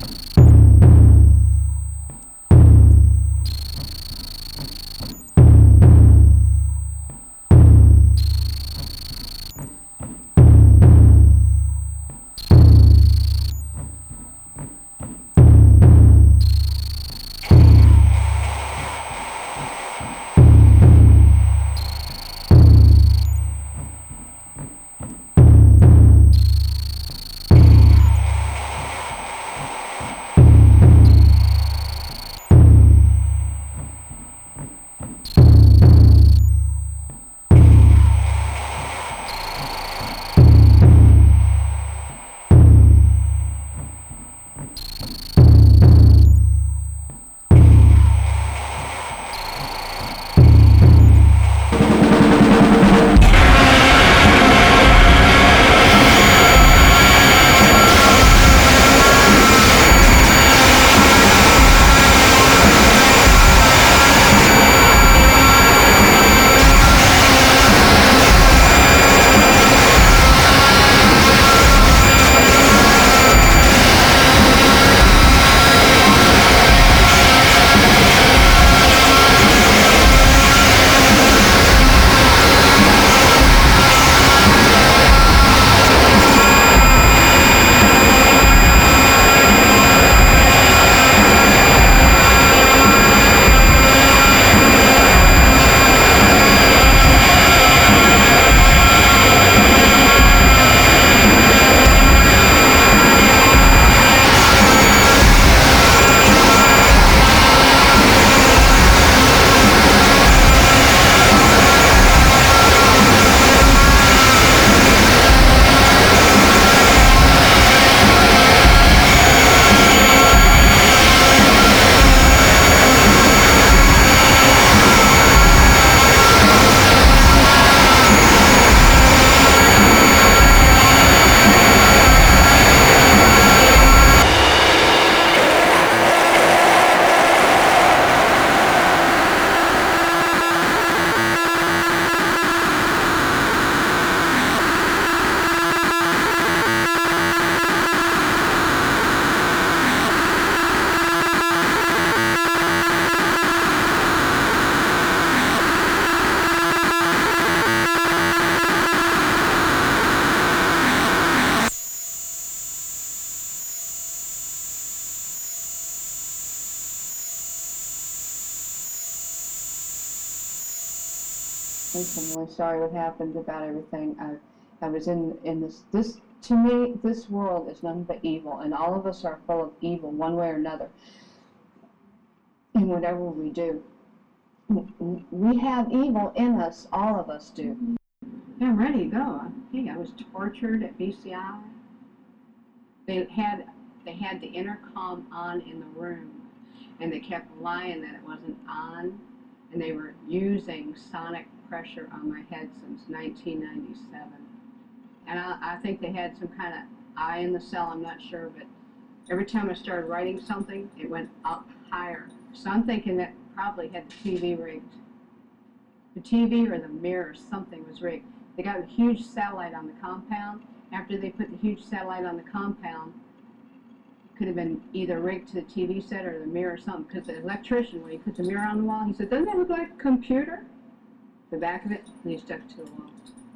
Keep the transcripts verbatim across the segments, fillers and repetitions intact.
I'm really sorry what happened about everything. I, I was in, in this, this, to me, this world is nothing but evil, and all of us are full of evil one way or another in whatever we do. We have evil in us, all of us do. Yeah, I'm ready to go. Hey, I was tortured at B C I. They had, they had the intercom on in the room, and they kept lying that it wasn't on, and they were using sonic pressure on my head since nineteen ninety-seven. And I, I think they had some kind of eye in the cell, I'm not sure, but every time I started writing something, it went up higher. So I'm thinking that probably had the T V rigged. The T V or the mirror, something was rigged. They got a huge satellite on the compound. After they put the huge satellite on the compound, could have been either rigged to the T V set or the mirror or something, because the electrician, when he put the mirror on the wall, he said, doesn't that look like a computer? The back of it, and he stuck it to the wall.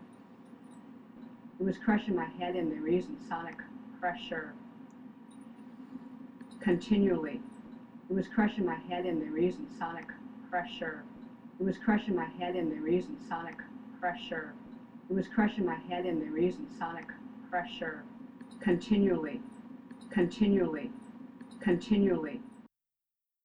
It was crushing my head in. They were using sonic pressure continually. It was crushing my head in. They were using sonic pressure. It was crushing my head in. They were using sonic pressure. It was crushing my head in. They were using sonic pressure continually, continually, continually.